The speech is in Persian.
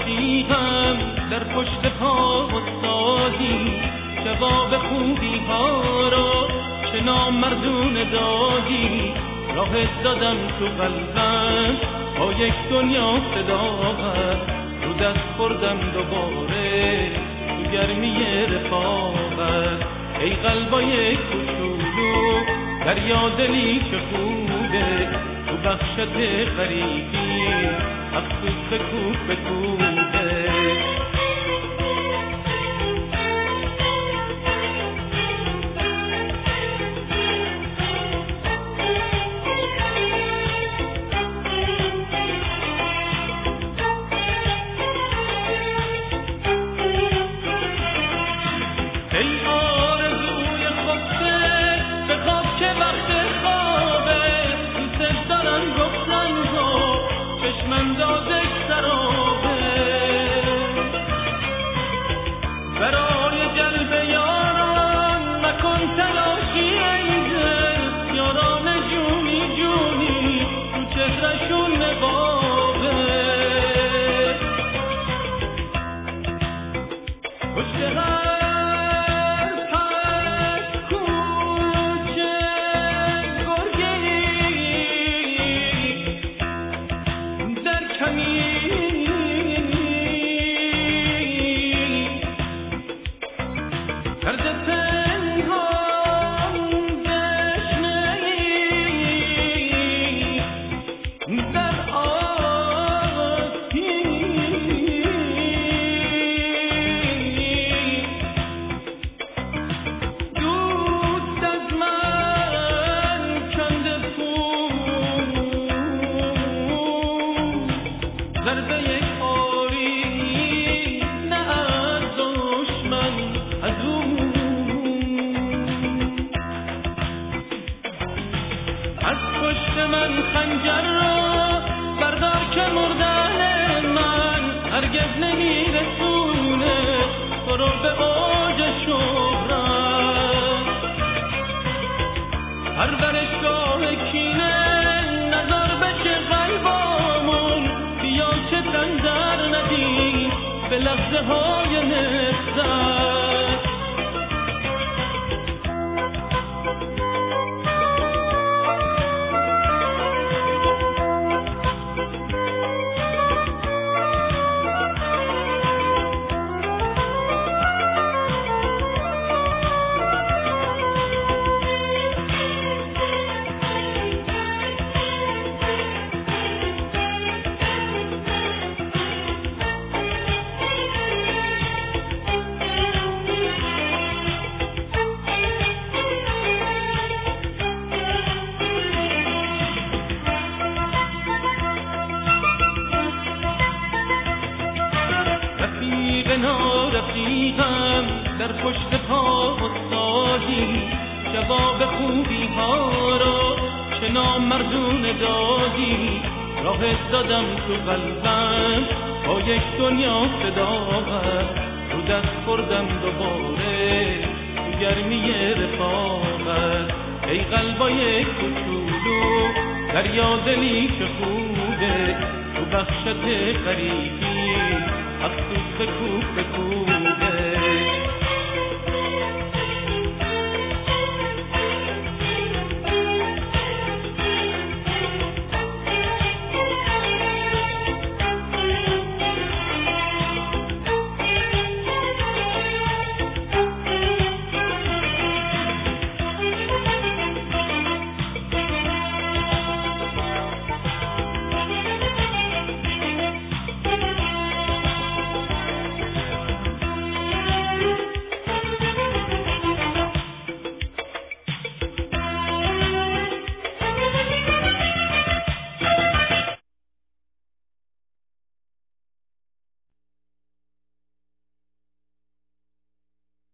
رفیقم در پشت پا استادی، جواب خوبی ها را چه نامردون دادی. راه دادم تو قلبم با یک دنیا صداقت، رو دست خوردم دوباره تو گرمی رفاقت. ای قلبای کوچولو دریا دلی چه خوبه، تو بخشت غریبی افسوس کوب کوبه. خنجر را بردار که مردن من هرگز نمیرسونه تو رو به اوج شهرت. پرورشگاه کینه نظر بشه قلبامون، بیا که تن در ندیم به لحظه های نفرت. رفیقم در پشت پا استادی، جواب خوبی ها را چه نامردون دادی. راه دادم تو قلبم با یک دنیا صداقت، رو دست خوردم دوباره تو گرمی رفاقت. ای قلبای کوچولو دریا دلی چه خوبه، تو بخشت غریبی افسوس کوب کوبه.